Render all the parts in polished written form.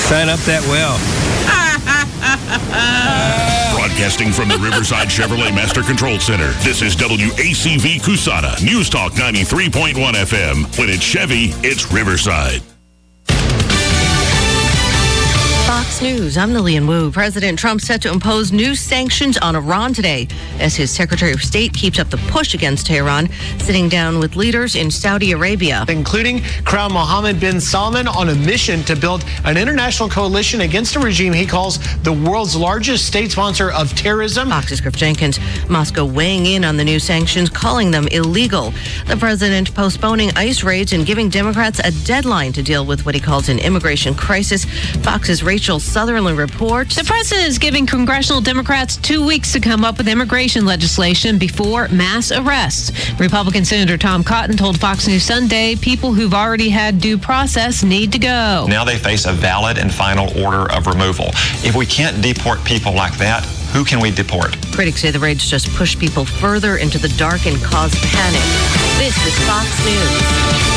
Sign up that well. Broadcasting from the Riverside Chevrolet Master Control Center, this is WACV Cusana, News Talk 93.1 FM. When it's Chevy, it's Riverside. Fox News, I'm Lillian Wu. President Trump set to impose new sanctions on Iran today as his Secretary of State keeps up the push against Tehran, sitting down with leaders in Saudi Arabia, including Crown Mohammed bin Salman, on a mission to build an international coalition against a regime he calls the world's largest state sponsor of terrorism. Fox's Griff Jenkins. Moscow weighing in on the new sanctions, calling them illegal. The president postponing ICE raids and giving Democrats a deadline to deal with what he calls an immigration crisis. Fox's Rachel Sutherland reports. The president is giving congressional Democrats 2 weeks to come up with immigration legislation before mass arrests. Republican Senator Tom Cotton told Fox News Sunday people who've already had due process need to go. Now they face a valid and final order of removal. If we can't deport people like that, who can we deport? Critics say the raids just push people further into the dark and cause panic. This is Fox News.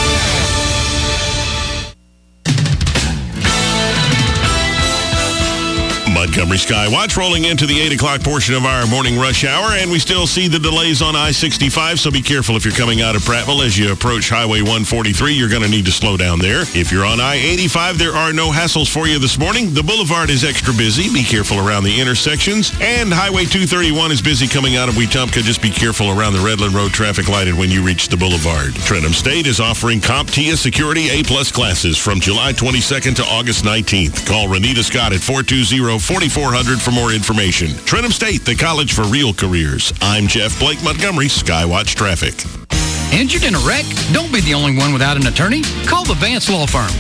Montgomery Skywatch rolling into the 8 o'clock portion of our morning rush hour, and we still see the delays on I-65, so be careful if you're coming out of Prattville. As you approach Highway 143, you're going to need to slow down there. If you're on I-85, there are no hassles for you this morning. The boulevard is extra busy. Be careful around the intersections. And Highway 231 is busy coming out of Wetumpka. Just be careful around the Redland Road traffic light and when you reach the boulevard. Trenton State is offering CompTIA Security A-plus classes from July 22nd to August 19th. Call Renita Scott at 420-4400 for more information. Trenton State, the college for real careers. I'm Jeff Blake, Montgomery, Skywatch Traffic. Injured in a wreck? Don't be the only one without an attorney. Call the Vance Law Firm,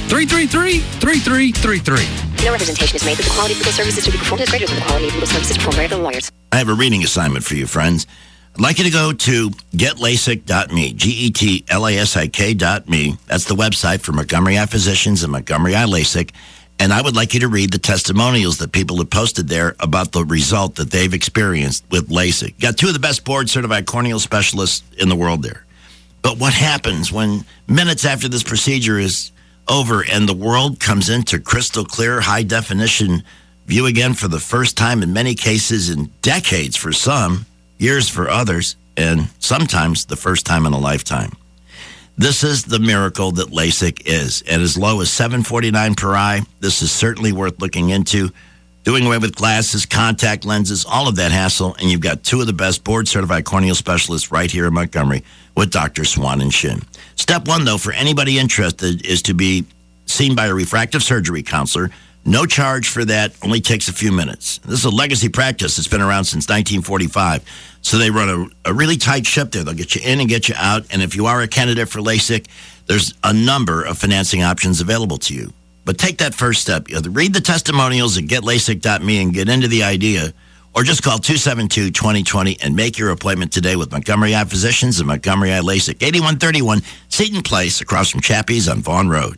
333-3333. No representation is made that the quality of legal services to be performed is greater than the quality of legal services performed by other lawyers. I have a reading assignment for you, friends. I'd like you to go to getlasik.me, GETLASIK.me. That's the website for Montgomery Eye Physicians and Montgomery Eye LASIK. And I would like you to read the testimonials that people have posted there about the result that they've experienced with LASIK. Got two of the best board-certified corneal specialists in the world there. But what happens when minutes after this procedure is over and the world comes into crystal clear, high-definition view again for the first time, in many cases in decades for some, years for others, and sometimes the first time in a lifetime? This is the miracle that LASIK is. At as low as $749 per eye, this is certainly worth looking into. Doing away with glasses, contact lenses, all of that hassle, and you've got two of the best board-certified corneal specialists right here in Montgomery with Dr. Swan and Shin. Step one, though, for anybody interested is to be seen by a refractive surgery counselor. No charge for that, only takes a few minutes. This is a legacy practice that's been around since 1945. So they run a really tight ship there. They'll get you in and get you out. And if you are a candidate for LASIK, there's a number of financing options available to you. But take that first step. Either read the testimonials at getlasik.me and get into the idea, or just call 272-2020 and make your appointment today with Montgomery Eye Physicians and Montgomery Eye LASIK, 8131 Seton Place, across from Chappie's on Vaughan Road.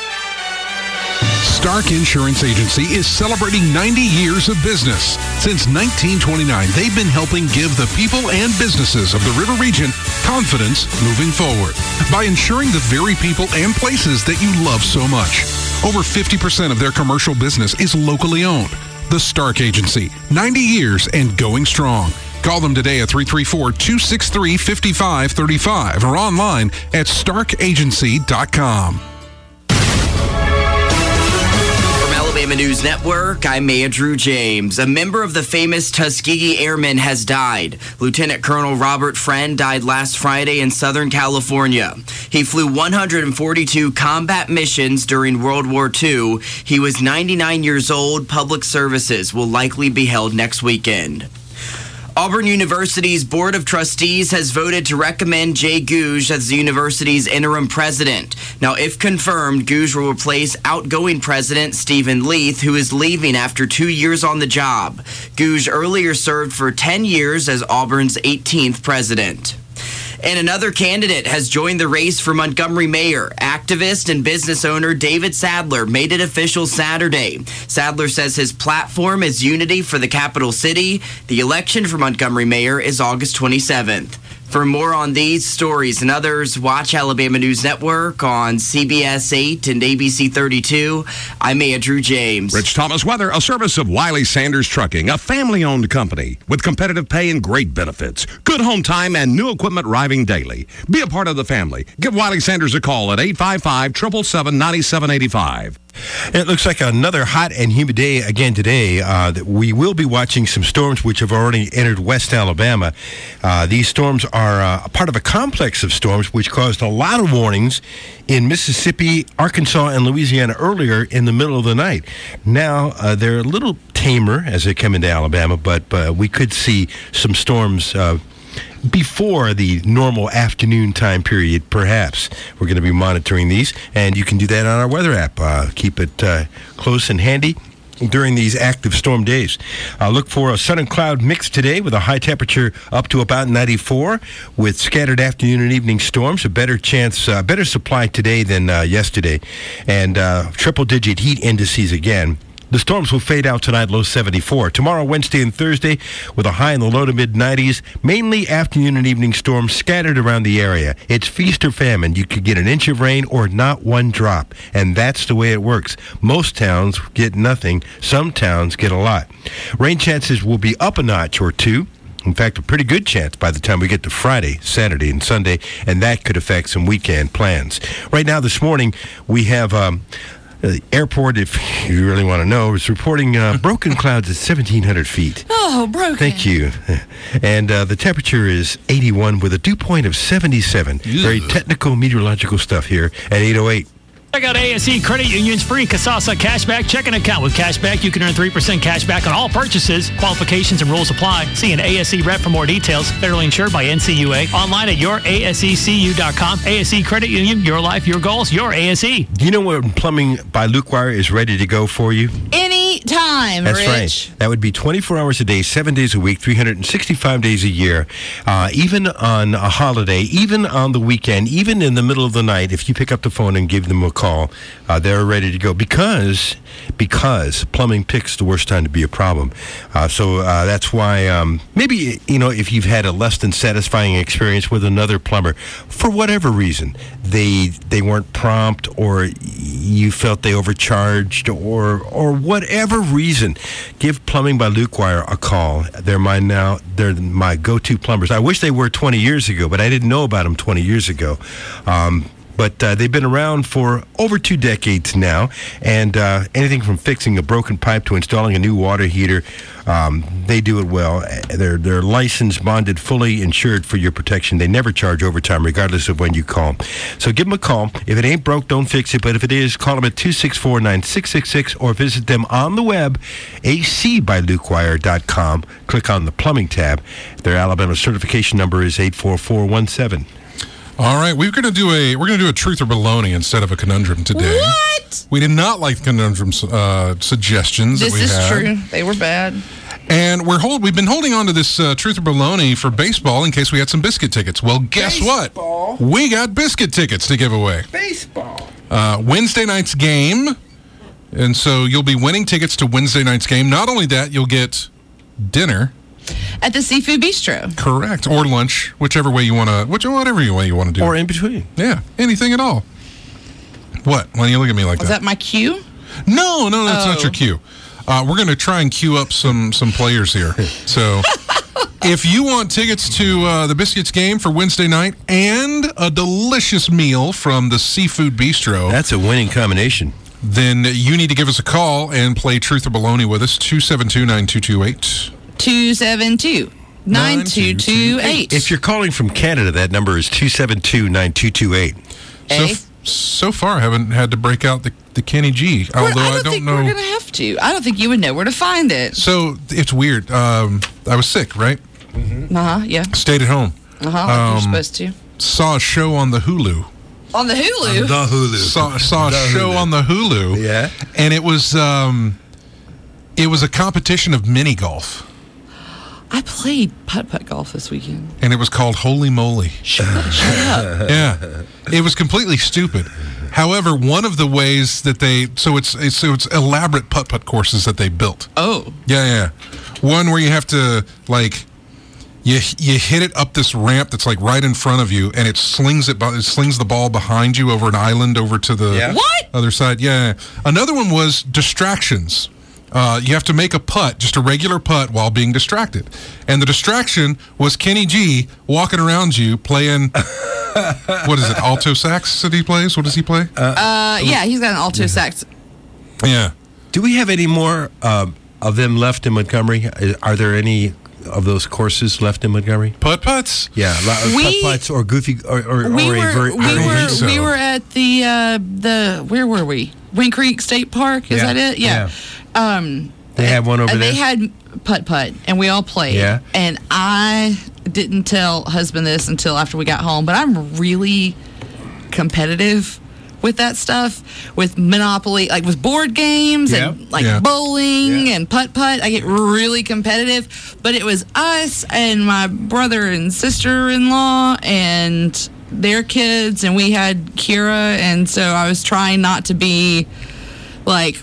Stark Insurance Agency is celebrating 90 years of business. Since 1929, they've been helping give the people and businesses of the River Region confidence moving forward by insuring the very people and places that you love so much. Over 50% of their commercial business is locally owned. The Stark Agency, 90 years and going strong. Call them today at 334-263-5535 or online at starkagency.com. Alabama News Network, I'm Andrew James. A member of the famous Tuskegee Airmen has died. Lieutenant Colonel Robert Friend died last Friday in Southern California. He flew 142 combat missions during World War II. He was 99 years old. Public services will likely be held next weekend. Auburn University's Board of Trustees has voted to recommend Jay Gouge as the university's interim president. Now, if confirmed, Gouge will replace outgoing president Stephen Leith, who is leaving after 2 years on the job. Gouge earlier served for 10 years as Auburn's 18th president. And another candidate has joined the race for Montgomery mayor. Activist and business owner David Sadler made it official Saturday. Sadler says his platform is unity for the capital city. The election for Montgomery mayor is August 27th. For more on these stories and others, watch Alabama News Network on CBS 8 and ABC 32. I'm Andrew James. Rich Thomas weather, a service of Wiley Sanders Trucking, a family-owned company with competitive pay and great benefits. Good home time and new equipment arriving daily. Be a part of the family. Give Wiley Sanders a call at 855-777-9785. It looks like another hot and humid day again today. We will be watching some storms which have already entered West Alabama. These storms are a part of a complex of storms which caused a lot of warnings in Mississippi, Arkansas, and Louisiana earlier in the middle of the night. Now, they're a little tamer as they come into Alabama, but we could see some storms before the normal afternoon time period, perhaps. We're going to be monitoring these, and you can do that on our weather app. Keep it close and handy during these active storm days. Look for a sun and cloud mix today with a high temperature up to about 94 with scattered afternoon and evening storms. A better chance, better supply today than yesterday, and triple-digit heat indices again. The storms will fade out tonight, low 74. Tomorrow, Wednesday and Thursday, with a high in the low to mid-90s, mainly afternoon and evening storms scattered around the area. It's feast or famine. You could get an inch of rain or not one drop, and that's the way it works. Most towns get nothing. Some towns get a lot. Rain chances will be up a notch or two. In fact, a pretty good chance by the time we get to Friday, Saturday, and Sunday, and that could affect some weekend plans. Right now, this morning, we have the airport, if you really want to know, is reporting broken clouds at 1,700 feet. Oh, broken. Thank you. And the temperature is 81 with a dew point of 77. Ew. Very technical meteorological stuff here at 8:08. Check out ASE Credit Union's free Kasasa Cashback checking account. With Cashback, you can earn 3% cash back on all purchases. Qualifications and rules apply. See an ASE rep for more details. Federally insured by NCUA. Online at yourasecu.com. ASE Credit Union, your life, your goals, your ASE. Do you know when Plumbing by Luke Wire is ready to go for you? Anytime, That's Rich. Right. That would be 24 hours a day, 7 days a week, 365 days a year. Even on a holiday, even on the weekend, even in the middle of the night, if you pick up the phone and give them a call, they're ready to go because plumbing picks the worst time to be a problem. So that's why maybe, if you've had a less than satisfying experience with another plumber, for whatever reason, they weren't prompt, or you felt they overcharged, or whatever reason, give Plumbing by Luke Wire a call. They're my go-to plumbers. I wish they were 20 years ago, but I didn't know about them 20 years ago. But they've been around for over 2 decades now, and anything from fixing a broken pipe to installing a new water heater, they do it well. They're licensed, bonded, fully insured for your protection. They never charge overtime, regardless of when you call. So give them a call. If it ain't broke, don't fix it. But if it is, call them at 264-9666 or visit them on the web, acbylukewire.com. Click on the plumbing tab. Their Alabama certification number is 84417. All right, we're going to do a truth or baloney instead of a conundrum today. What? We did not like the conundrum suggestions that we had. This is true. They were bad. And we've been holding on to this truth or baloney for baseball in case we had some biscuit tickets. Well, guess what? We got biscuit tickets to give away. Baseball. Wednesday night's game. And so you'll be winning tickets to Wednesday night's game. Not only that, you'll get dinner at the Seafood Bistro. Correct. Or lunch, whatever way you want to do. Or in between. Yeah, anything at all. What? Why do you look at me like that? Was that my cue? No, that's not your cue. We're going to try and queue up some players here. So if you want tickets to the Biscuits game for Wednesday night and a delicious meal from the Seafood Bistro. That's a winning combination. Then you need to give us a call and play Truth or Baloney with us, 272-9228. 272-9228. If you're calling from Canada, that number is 272-9228. So far, I haven't had to break out the Kenny G, although I don't think we're going to have to. I don't think you would know where to find it. So it's weird. I was sick, right? Mm-hmm. Yeah. Stayed at home. Like you're supposed to. Saw a show on the Hulu. On the Hulu? The Hulu. Saw a show on the Hulu. Yeah. And it was a competition of mini golf. I played putt-putt golf this weekend. And it was called Holy Moly. Shut up. Yeah. It was completely stupid. However, one of the ways that it's elaborate putt-putt courses that they built. Oh. Yeah. One where you have to, You hit it up this ramp that's like right in front of you, and it slings the ball behind you over an island over to the other side. Yeah. Another one was distractions. You have to make a putt, just a regular putt, while being distracted. And the distraction was Kenny G walking around you playing, what is it, alto sax that he plays? What does he play? Yeah, he's got an alto sax. Yeah. Do we have any more of them left in Montgomery? Are there any of those courses left in Montgomery? Putt-putts? Yeah, putt-putts or goofy We were at the where were we? Wind Creek State Park, is that it? Yeah. They had one over there? They had putt-putt, and we all played. Yeah. And I didn't tell husband this until after we got home, but I'm really competitive with that stuff, with Monopoly, like with board games and bowling and putt-putt. I get really competitive, but it was us and my brother and sister-in-law and their kids, and we had Kira, and so I was trying not to be like,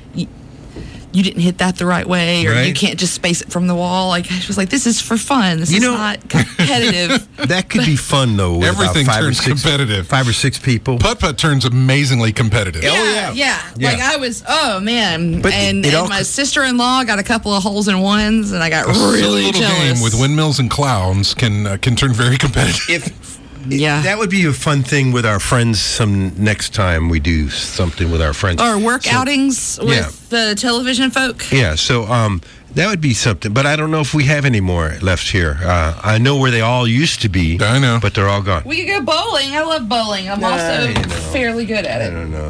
you didn't hit that the right way, or you can't just space it from the wall. Like, I was like, this is for fun. This is not competitive. That could be fun, though. Everything turns competitive. 5 or 6 people. Putt-putt turns amazingly competitive. Yeah. Like, I was, oh, man. But and my sister-in-law got a couple of holes in ones, and I got really little jealous. Game with windmills and clowns can turn very competitive. That would be a fun thing with our friends next time we do something with our friends. Or work outings with the television folk. Yeah, so that would be something. But I don't know if we have any more left here. I know where they all used to be. I know. But they're all gone. We could go bowling. I love bowling. I'm also fairly good at it. I don't know.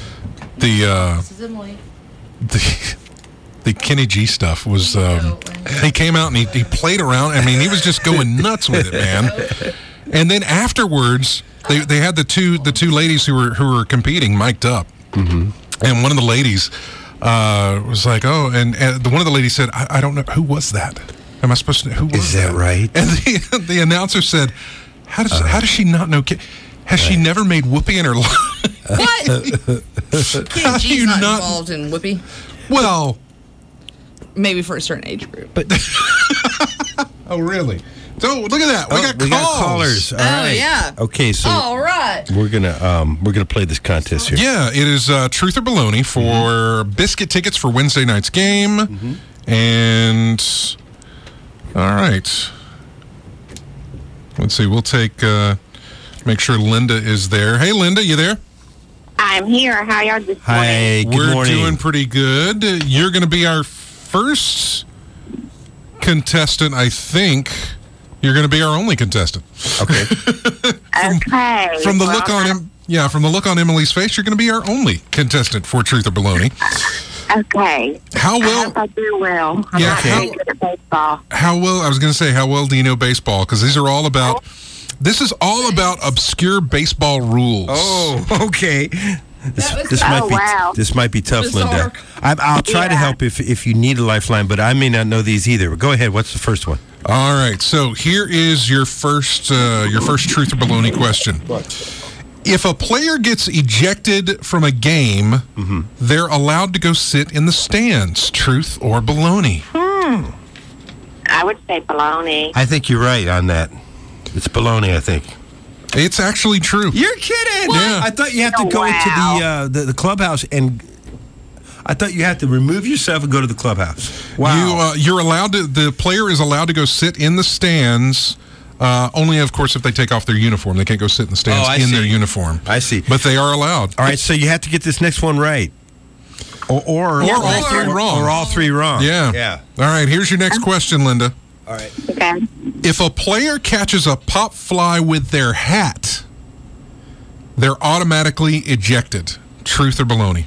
This is Emily. The Kenny G stuff was, he came out and he played around. I mean, he was just going nuts with it, man. And then afterwards, they had the two ladies who were competing mic'd up, and one of the ladies was like, "Oh," and one of the ladies said, "I don't know who was that. Am I supposed to know who was Is that right?" And the announcer said, "How does she not know? Has she never made Whoopi in her life?" What? Kenny G's not involved in Whoopi. Well, maybe for a certain age group. But oh, really? So look at that. We got callers. All right. Yeah. Okay, so all right. We're gonna play this contest here. Yeah, it is Truth or Baloney for biscuit tickets for Wednesday night's game. And all right, let's see. We'll take make sure Linda is there. Hey, Linda, you there? I'm here. How y'all this morning? Hi. Good We're morning. doing pretty good. You're going to be our first contestant, I think. You're going to be our only contestant. Okay. From the look on him, from the look on Emily's face, you're going to be our only contestant for Truth or Baloney. Okay. How well? I hope I do well. I'm not very good at baseball. How well? I was going to say, how well do you know baseball? Because these are all about. This is all about obscure baseball rules. Oh, okay. This might be tough, Linda. I'll try to help if you need a lifeline, but I may not know these either. Go ahead. What's the first one? All right. So here is your first Truth or Baloney question. If a player gets ejected from a game, they're allowed to go sit in the stands. Truth or baloney? I would say baloney. I think you're right on that. It's baloney, I think. It's actually true. You're kidding? Yeah. I thought you have to go into the clubhouse, and I thought you had to remove yourself and go to the clubhouse. Wow. You're allowed to. The player is allowed to go sit in the stands. Only, of course, if they take off their uniform. They can't go sit in the stands in their uniform. I see. But they are allowed. All right, so you have to get this next one right. Or all three wrong. Or all three wrong. Yeah. All right, here's your next question, Linda. All right. Okay. If a player catches a pop fly with their hat, they're automatically ejected. Truth or baloney?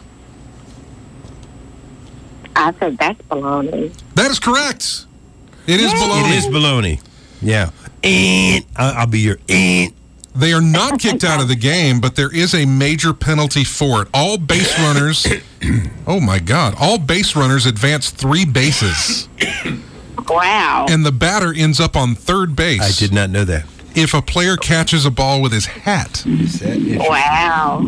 I said that's baloney. That is correct. It is baloney. It is baloney. Yeah. And I'll be your and. They are not kicked out of the game, but there is a major penalty for it. All base runners, oh my God, all base runners advance 3 bases. Wow. And the batter ends up on third base. I did not know that. If a player catches a ball with his hat. Wow.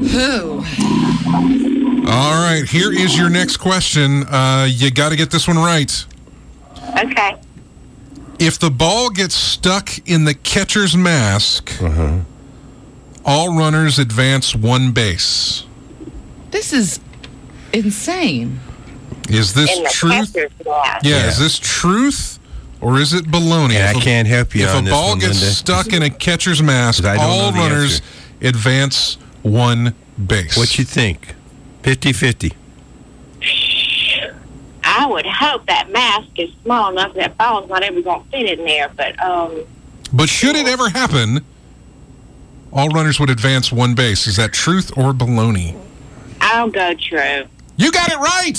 All right, here is your next question. You got to get this one right. Okay. If the ball gets stuck in the catcher's mask, all runners advance one base. This is insane. Is this truth? Yeah, is this truth or is it baloney? Yeah, I can't help you If on a this ball one, gets Linda. stuck in a catcher's mask, I don't all know the runners answer. advance one base. What you think? 50-50. I would hope that mask is small enough that ball's not ever going to fit in there. But should it ever happen, all runners would advance one base. Is that truth or baloney? I'll go true. You got it right!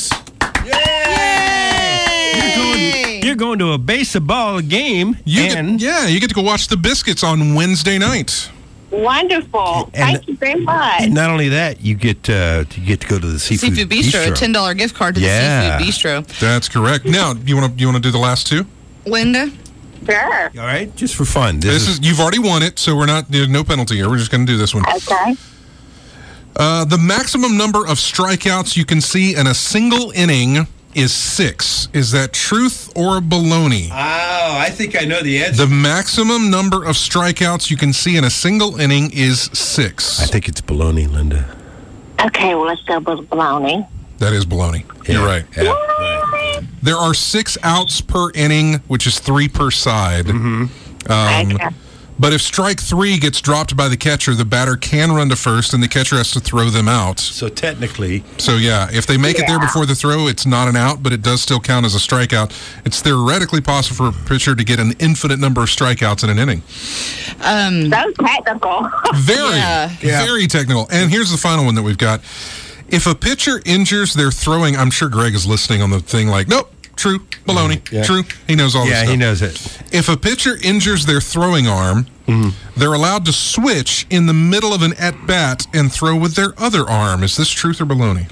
You're going to a baseball game. You get to go watch the Biscuits on Wednesday night. Wonderful. Thank you very much. And not only that, you get to go to the Seafood Bistro, a $10 gift card to the Seafood Bistro. That's correct. Now, you want to do the last two? Linda? Sure. All right, just for fun. This is you've already won it, so there's no penalty here. We're just going to do this one. Okay. The maximum number of strikeouts you can see in a single inning is 6. Is that truth or baloney? Oh, I think I know the answer. The maximum number of strikeouts you can see in a single inning is 6. I think it's baloney, Linda. Okay, well, let's go with baloney. That is baloney. Yeah. You're right. Yeah. Right. There are 6 outs per inning, which is 3 per side. But if strike 3 gets dropped by the catcher, the batter can run to first, and the catcher has to throw them out. So technically... So, yeah, if they make it there before the throw, it's not an out, but it does still count as a strikeout. It's theoretically possible for a pitcher to get an infinite number of strikeouts in an inning. So technical. Very technical. And here's the final one that we've got. If a pitcher injures their throwing, I'm sure Greg is listening on the thing like, nope. True. Baloney. True. He knows all this stuff. Yeah, he knows it. If a pitcher injures their throwing arm, they're allowed to switch in the middle of an at-bat and throw with their other arm. Is this truth or baloney?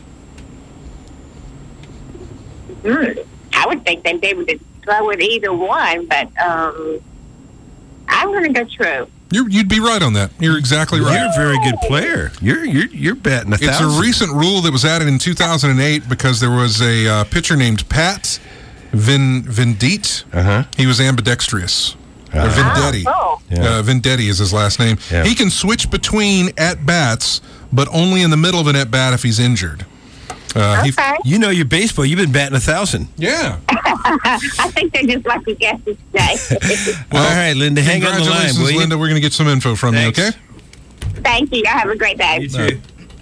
I would think they'd be able to throw with either one, but I'm going to go true. You'd be right on that. You're exactly right. You're a very good player. You're batting 1,000. It's a recent rule that was added in 2008 because there was a pitcher named Pat Venditte. He was ambidextrous. Or Vendetti. Vendetti is his last name. Yeah. He can switch between at-bats, but only in the middle of an at-bat if he's injured. You know your baseball. You've been batting 1,000. Yeah. I think they're just lucky guesses today. All right, Linda, hang on the line, Congratulations, will you? Linda. We're going to get some info from you, okay? Thank you. Have a great day. You too.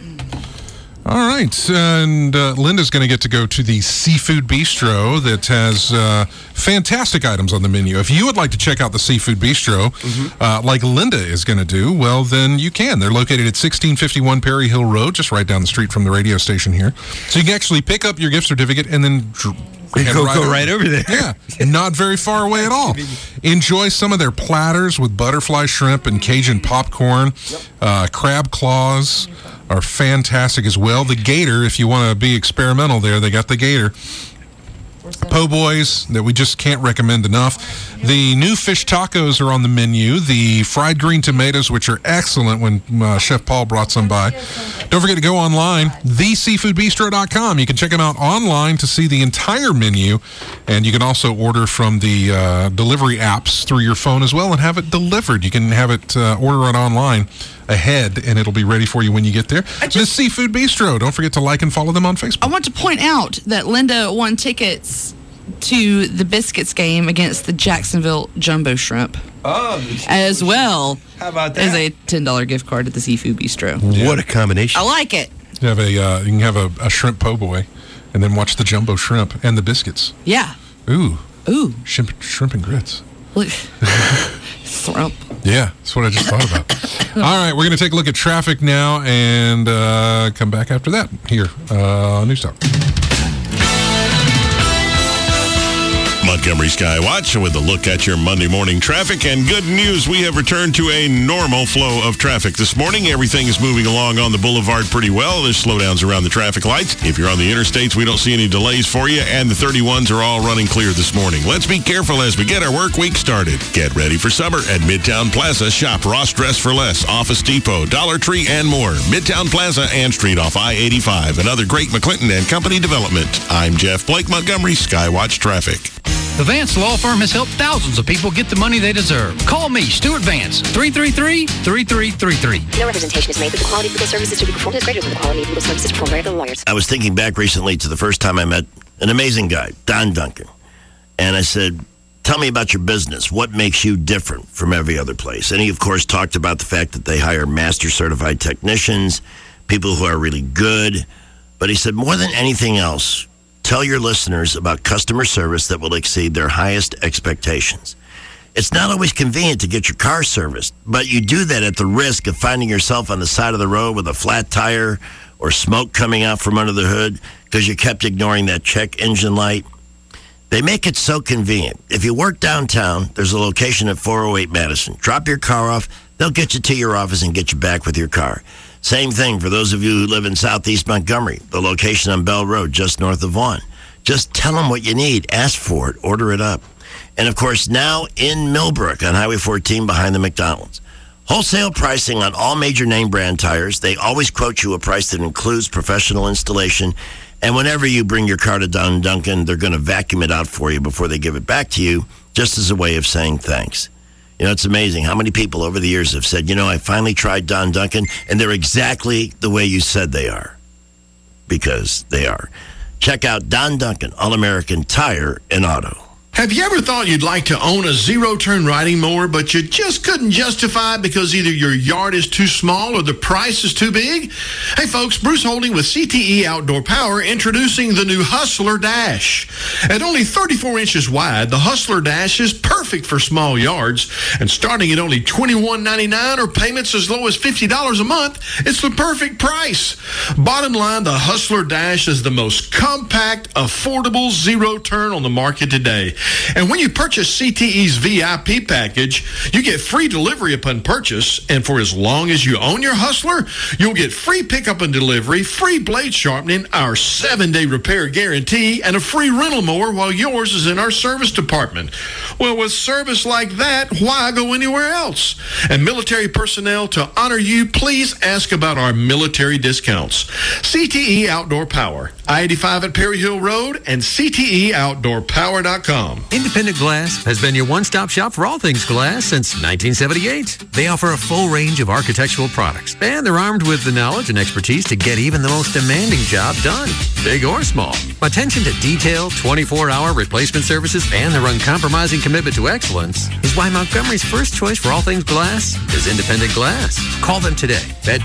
All right, and Linda's going to get to go to the Seafood Bistro that has fantastic items on the menu. If you would like to check out the Seafood Bistro, like Linda is going to do, well, then you can. They're located at 1651 Perry Hill Road, just right down the street from the radio station here. So you can actually pick up your gift certificate and then go right over there. Yeah, not very far away at all. Enjoy some of their platters with butterfly shrimp and Cajun popcorn. Crab claws are fantastic as well. The gator, if you want to be experimental there, they got the gator. Po' boys that we just can't recommend enough. The new fish tacos are on the menu. The fried green tomatoes, which are excellent when Chef Paul brought some by. Don't forget to go online, theseafoodbistro.com. You can check them out online to see the entire menu, and you can also order from the delivery apps through your phone as well and have it delivered. You can have it order it online ahead, and it'll be ready for you when you get there. The Seafood Bistro. Don't forget to like and follow them on Facebook. I want to point out that Linda won tickets to the Biscuits game against the Jacksonville Jumbo Shrimp. As well as a $10 gift card at the Seafood Bistro. Yeah. What a combination. I like it. You have you can have a shrimp po' boy, and then watch the Jumbo Shrimp and the Biscuits. Yeah. Ooh. Shrimp and grits. Look. Thrump. Yeah, that's what I just thought about. All right, we're going to take a look at traffic now and come back after that here on News Talk. Montgomery Skywatch with a look at your Monday morning traffic. And good news, we have returned to a normal flow of traffic this morning. Everything is moving along on the boulevard pretty well. There's slowdowns around the traffic lights. If you're on the interstates, we don't see any delays for you, and the 31s are all running clear this morning. Let's be careful as we get our work week started. Get ready for summer at Midtown Plaza. Shop Ross Dress for Less, Office Depot, Dollar Tree, and more. Midtown Plaza and Street off I-85. Another great McClinton and Company development. I'm Jeff Blake, Montgomery Skywatch Traffic. The Vance Law Firm has helped thousands of people get the money they deserve. Call me, Stuart Vance, 333-3333. No representation is made, but the quality of legal services to be performed is greater than the quality of legal services performed by other lawyers. I was thinking back recently to the first time I met an amazing guy, Don Duncan. And I said, tell me about your business. What makes you different from every other place? And he, of course, talked about the fact that they hire master certified technicians, people who are really good. But he said, more than anything else, tell your listeners about customer service that will exceed their highest expectations. It's not always convenient to get your car serviced, but you do that at the risk of finding yourself on the side of the road with a flat tire or smoke coming out from under the hood because you kept ignoring that check engine light. They make it so convenient. If you work downtown, there's a location at 408 Madison. Drop your car off, they'll get you to your office and get you back with your car. Same thing for those of you who live in southeast Montgomery, the location on Bell Road, just north of Vaughan. Just tell them what you need. Ask for it. Order it up. And, of course, now in Millbrook on Highway 14 behind the McDonald's. Wholesale pricing on all major name brand tires. They always quote you a price that includes professional installation. And whenever you bring your car to Don Duncan, they're going to vacuum it out for you before they give it back to you, just as a way of saying thanks. You know, it's amazing how many people over the years have said, you know, I finally tried Don Duncan, and they're exactly the way you said they are. Because they are. Check out Don Duncan, All-American Tire and Auto. Have you ever thought you'd like to own a zero-turn riding mower, but you just couldn't justify it because either your yard is too small or the price is too big? Hey folks, Bruce Holding with CTE Outdoor Power introducing the new Hustler Dash. At only 34 inches wide, the Hustler Dash is perfect for small yards, and starting at only $21.99 or payments as low as $50 a month, it's the perfect price. Bottom line, the Hustler Dash is the most compact, affordable zero-turn on the market today. And when you purchase CTE's VIP package, you get free delivery upon purchase. And for as long as you own your Hustler, you'll get free pickup and delivery, free blade sharpening, our 7-day repair guarantee, and a free rental mower while yours is in our service department. Well, with service like that, why go anywhere else? And military personnel, to honor you, please ask about our military discounts. CTE Outdoor Power, I-85 at Perry Hill Road, and CTEOutdoorPower.com. Independent Glass has been your one-stop shop for all things glass since 1978. They offer a full range of architectural products, and they're armed with the knowledge and expertise to get even the most demanding job done, big or small. Attention to detail, 24-hour replacement services, and their uncompromising commitment to excellence is why Montgomery's first choice for all things glass is Independent Glass. Call them today at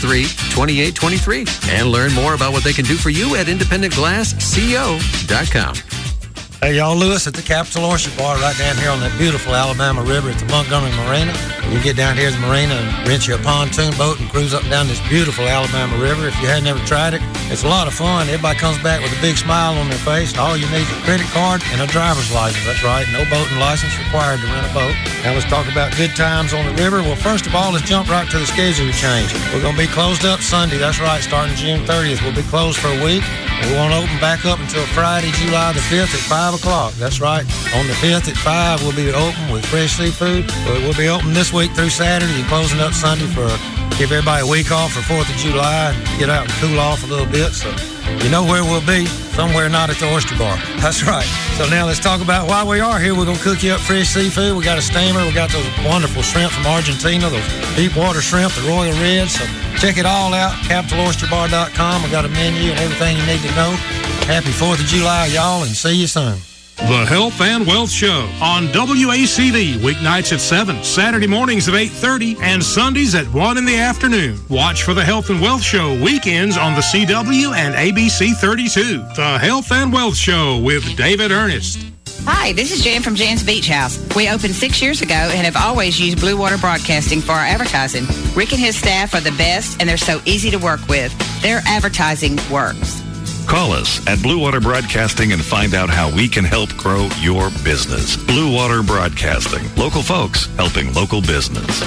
263-2823 and learn more about what they can do for you at independentglassco.com. Hey, y'all, Lewis at the Capital Oyster Bar right down here on that beautiful Alabama River at the Montgomery Marina. You get down here to the marina and rent you a pontoon boat and cruise up and down this beautiful Alabama River. If you had never tried it, it's a lot of fun. Everybody comes back with a big smile on their face. All you need is a credit card and a driver's license. That's right, no boating license required to rent a boat. Now let's talk about good times on the river. Well, first of all, let's jump right to the schedule change. We're going to be closed up Sunday. That's right, starting June 30th. We'll be closed for a week. We won't open back up until Friday, July the 5th at 5 o'clock. That's right. On the 5th at 5, we'll be open with fresh seafood. We'll be open this week through Saturday and closing up Sunday for give everybody a week off for 4th of July and get out and cool off a little bit. So you know where we'll be, somewhere not at the Oyster Bar. That's right. So now let's talk about why we are here. We're going to cook you up fresh seafood. We got a steamer. We got those wonderful shrimp from Argentina, those deep water shrimp, the Royal Reds. So check it all out, CapitalOysterBar.com. We got a menu and everything you need to know. Happy 4th of July, y'all, and see you soon. The Health and Wealth Show on WACV, weeknights at 7, Saturday mornings at 8:30, and Sundays at 1 in the afternoon. Watch for the Health and Wealth Show weekends on the CW and ABC 32. The Health and Wealth Show with David Ernest. Hi, this is Jan from Jan's Beach House. We opened 6 years ago and have always used Blue Water Broadcasting for our advertising. Rick and his staff are the best, and they're so easy to work with. Their advertising works. Call us at Blue Water Broadcasting and find out how we can help grow your business. Blue Water Broadcasting. Local folks helping local business.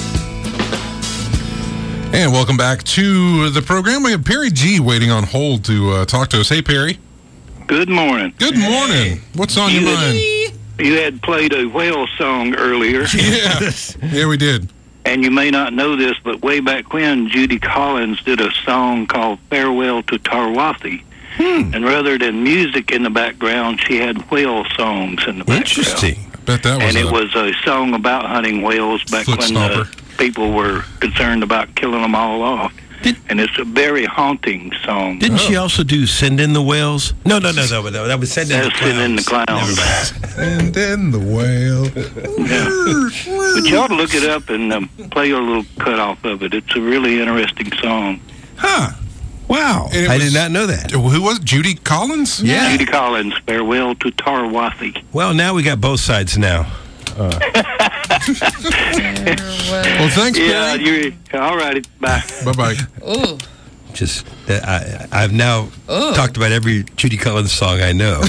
And welcome back to the program. We have Perry G waiting on hold to talk to us. Hey, Perry. Good morning. Good morning. What's on your mind? You had played a whale song earlier. Yes. Yeah, we did. And you may not know this, but way back when, Judy Collins did a song called Farewell to Tarwathie. And rather than music in the background, she had whale songs in the background. Interesting. Bet that was And it was a song about hunting whales back when people were concerned about killing them all off. And it's a very haunting song. Didn't she also do Send in the Whales? No. That was Send in the Clowns. Send in the Clowns. Send in the whale. Yeah. But you ought to look it up and play a little cut off of it. It's a really interesting song. Huh. Wow. I did not know that. Who was it? Judy Collins? Yeah. Judy Collins, Farewell to Tarwathi. Well, now we got both sides now. Well, thanks, Yeah, Barry. all righty. Bye. Bye-bye. Ooh. Just, I've now talked about every Judy Collins song I know.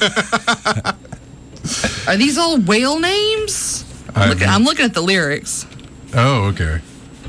Are these all whale names? I'm looking at the lyrics. Oh, okay.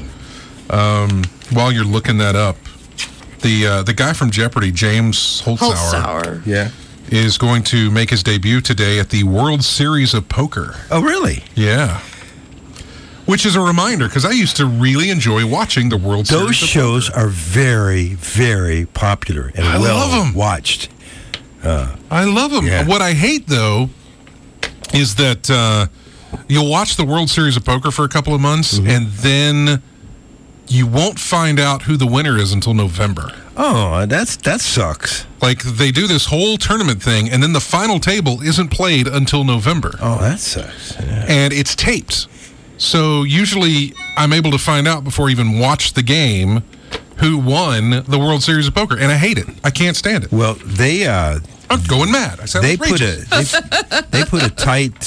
While you're looking that up, the guy from Jeopardy, James Holzhauer, is going to make his debut today at the World Series of Poker. Oh, really? Yeah. Which is a reminder, because I used to really enjoy watching the World Series. Those shows are very, very popular and watched. I love them. Yeah. What I hate, though, is that you'll watch the World Series of Poker for a couple of months, and then you won't find out who the winner is until November. Oh, that sucks. Like, they do this whole tournament thing, and then the final table isn't played until November. Oh, that sucks. Yeah. And it's taped. So usually I'm able to find out before I even watch the game who won the World Series of Poker, and I hate it. I can't stand it. Well, they I'm going mad. I said they put a tight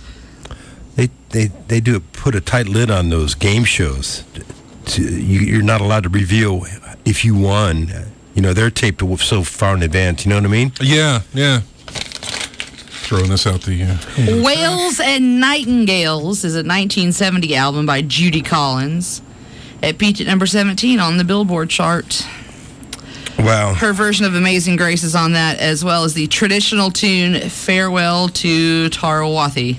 put a tight lid on those game shows. You're not allowed to reveal if you won. They're taped so far in advance. You know what I mean? Yeah. Throwing this out the... Whales and Nightingales is a 1970 album by Judy Collins. It peaked at number 17 on the Billboard chart. Wow. Her version of Amazing Grace is on that, as well as the traditional tune Farewell to Tarwathi,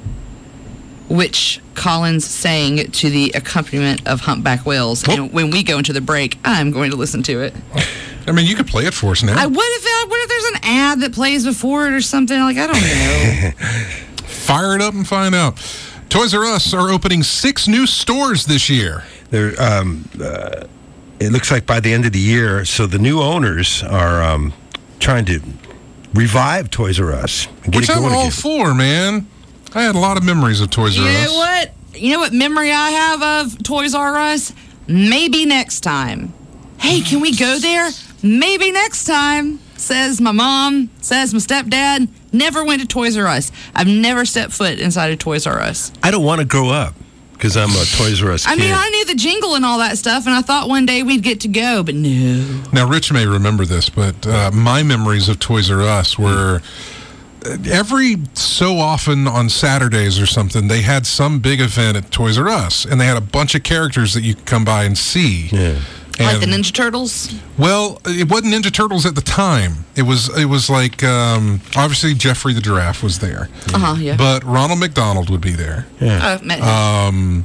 which Collins sang to the accompaniment of Humpback Whales. And when we go into the break, I'm going to listen to it. I mean, you could play it for us now. What if there's an ad that plays before it or something? Like, I don't know. Fire it up and find out. Toys R Us are opening 6 new stores this year. They're, it looks like by the end of the year, so the new owners are trying to revive Toys R Us. Which I'm all for, man. I had a lot of memories of Toys R Us. You know what? You know what memory I have of Toys R Us? Maybe next time. Hey, can we go there? Maybe next time, says my mom, says my stepdad. Never went to Toys R Us. I've never stepped foot inside of Toys R Us. I don't want to grow up because I'm a Toys R Us kid. I mean, I knew the jingle and all that stuff, and I thought one day we'd get to go, but no. Now, Rich may remember this, but my memories of Toys R Us were... every so often on Saturdays or something, they had some big event at Toys R Us, and they had a bunch of characters that you could come by and see. Yeah. Like the Ninja Turtles? Well, it wasn't Ninja Turtles at the time. It was like, obviously Jeffrey the Giraffe was there. Yeah. But Ronald McDonald would be there. Yeah. Met him.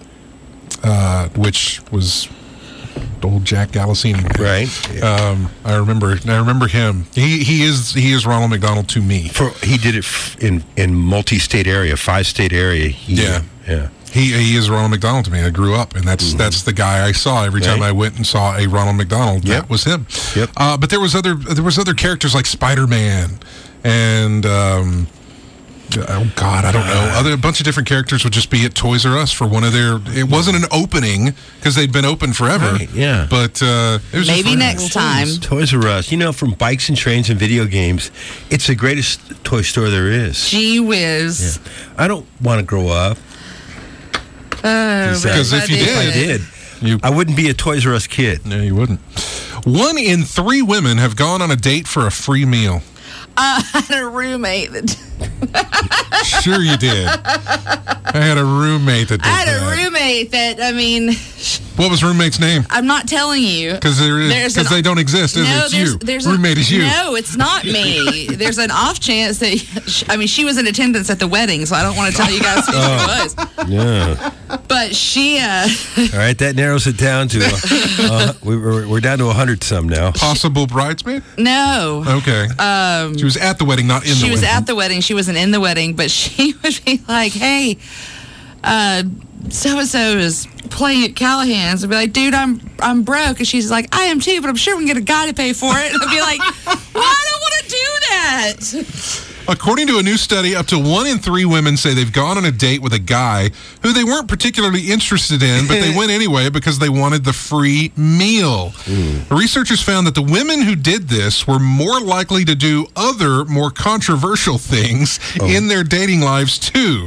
Which was old Jack Galassini. Right. I remember him. He is Ronald McDonald to me. He did it in multi-state area, 5-state area. Yeah. He is Ronald McDonald to me. I grew up, and that's the guy I saw every time I went and saw a Ronald McDonald. That was him. Yep. But there was other characters like Spider-Man and oh God, I don't know. A bunch of different characters would just be at Toys R Us for one of their. It wasn't an opening because they'd been open forever. Right, yeah. But it was maybe next time. Toys R Us. From bikes and trains and video games, it's the greatest toy store there is. Gee whiz. Yeah. I don't want to grow up. Because if you did, I wouldn't be a Toys R Us kid. No, you wouldn't. 1 in 3 women have gone on a date for a free meal. I had a roommate that Sure you did. I had a roommate that did I had that. a roommate that, What was roommate's name? I'm not telling you. Because they don't exist, is it? It's you. Roommate is you. No, it's not me. There's an off chance that, she was in attendance at the wedding, so I don't want to tell you guys who she was. Yeah. But she... All right, that narrows it down to... we're down to 100-some now. Possible bridesmaid? No. Okay. She was at the wedding, not in the wedding. She was at the wedding. She wasn't in the wedding, but she would be like, hey... so-and-so is playing at Callahan's. I'd be like, dude, I'm broke. And she's like, I am too, but I'm sure we can get a guy to pay for it. And I'd be like, well, I don't want to do that. According to a new study, up to 1 in 3 women say they've gone on a date with a guy who they weren't particularly interested in, but they went anyway because they wanted the free meal. The researchers found that the women who did this were more likely to do other, more controversial things in their dating lives, too.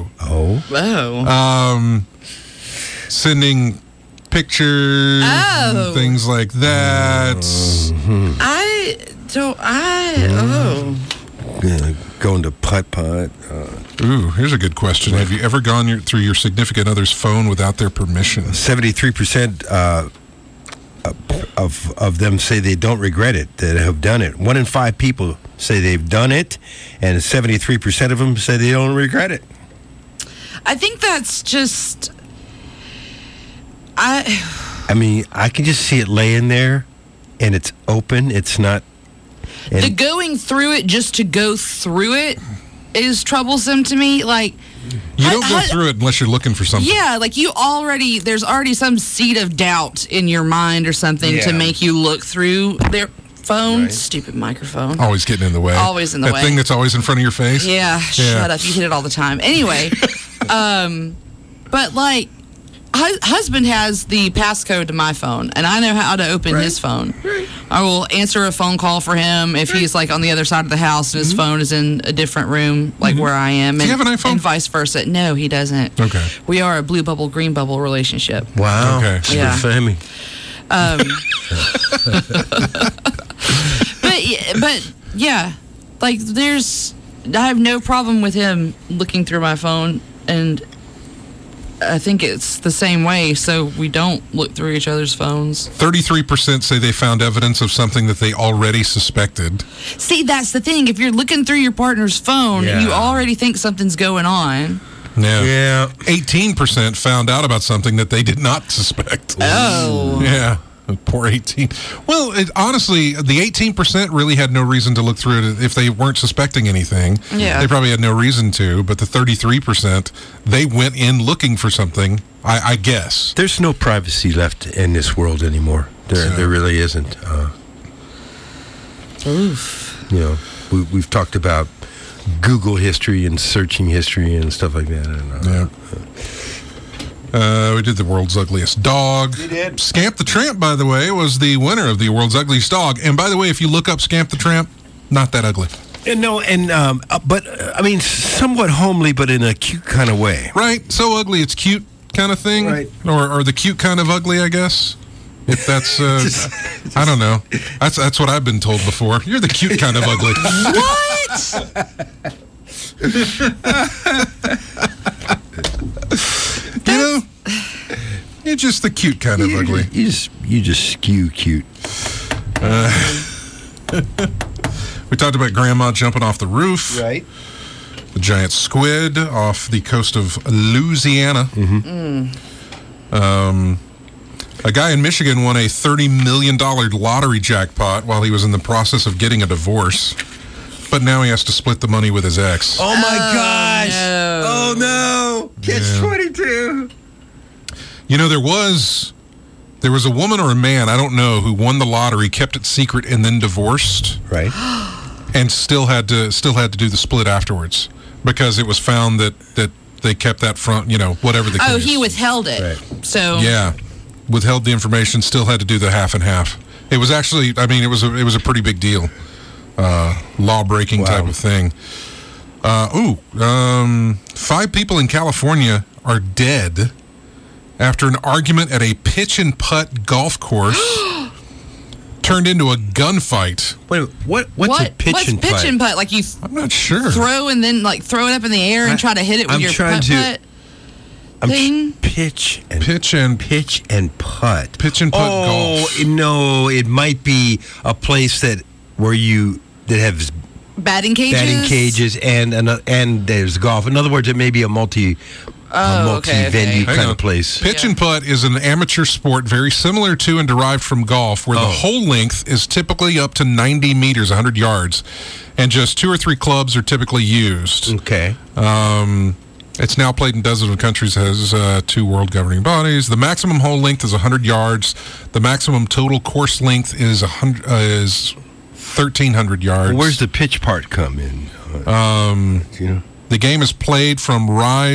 Sending pictures, things like that. Going to putt-putt. Ooh, here's a good question. Have you ever gone through your significant other's phone without their permission? 73% of them say they don't regret it, that have done it. 1 in 5 people say they've done it, and 73% of them say they don't regret it. I think that's just... I mean, I can just see it laying there, and it's open. It's not... The going through it just to go through it is troublesome to me. Like, you don't go through it unless you're looking for something. Yeah, like there's already some seed of doubt in your mind or something to make you look through their phone. Right. Stupid microphone. Always getting in the way. Always in the way. That thing that's always in front of your face. Yeah, shut up. You hit it all the time. Anyway, but like, husband has the passcode to my phone, and I know how to open his phone. I will answer a phone call for him if he's like on the other side of the house and his phone is in a different room, like where I am. Does he have an iPhone? And vice versa. No, he doesn't. Okay. We are a blue bubble, green bubble relationship. Wow. Okay. Yeah. Family. But yeah, like I have no problem with him looking through my phone, and I think it's the same way, so we don't look through each other's phones. 33% say they found evidence of something that they already suspected. See, that's the thing. If you're looking through your partner's phone, you already think something's going on. Yeah. 18% found out about something that they did not suspect. Oh. Yeah. Poor 18. Well, honestly, the 18% really had no reason to look through it if they weren't suspecting anything. Yeah. They probably had no reason to, but the 33%, they went in looking for something, I guess. There's no privacy left in this world anymore. There really isn't. Oof. You know, we've talked about Google history and searching history and stuff like that. We did the world's ugliest dog. We did. Scamp the Tramp, by the way, was the winner of the world's ugliest dog. And by the way, if you look up Scamp the Tramp, not that ugly. But I mean, somewhat homely, but in a cute kind of way. Right. So ugly, it's cute kind of thing. Right. Or the cute kind of ugly, I guess. If that's, I don't know. That's what I've been told before. You're the cute kind of ugly. What? You know, you're just the cute kind of ugly. You just skew cute. We talked about Grandma jumping off the roof. Right. The giant squid off the coast of Louisiana. A guy in Michigan won a $30 million lottery jackpot while he was in the process of getting a divorce. But now he has to split the money with his ex. Oh, my gosh. No. Oh, no. Catch-22. You know, there was a woman or a man, I don't know, who won the lottery, kept it secret, and then divorced. Right. And still had to do the split afterwards because it was found that they kept that front, you know, whatever the case. Oh, he withheld it. Right. So yeah, withheld the information, still had to do the half and half. It was actually, I mean, it was a pretty big deal. Law-breaking type of thing. 5 people in California are dead after an argument at a pitch and putt golf course turned into a gunfight. Wait, what's a pitch and putt? What's pitch and putt? Like you I'm not sure. Throw and then like throw it up in the air and try to hit it with your putt thing? Pitch and putt. Pitch and putt golf. No, it might be a place that has batting cages. Batting cages and there's golf. In other words, it may be a multi-venue kind of place. Pitch and putt is an amateur sport very similar to and derived from golf, where the hole length is typically up to 90 meters, 100 yards, and just 2 or 3 clubs are typically used. Okay. It's now played in dozens of countries, has 2 world governing bodies. The maximum hole length is 100 yards. The maximum total course length is 1,300 yards. Well, where's the pitch part come in? The game is played from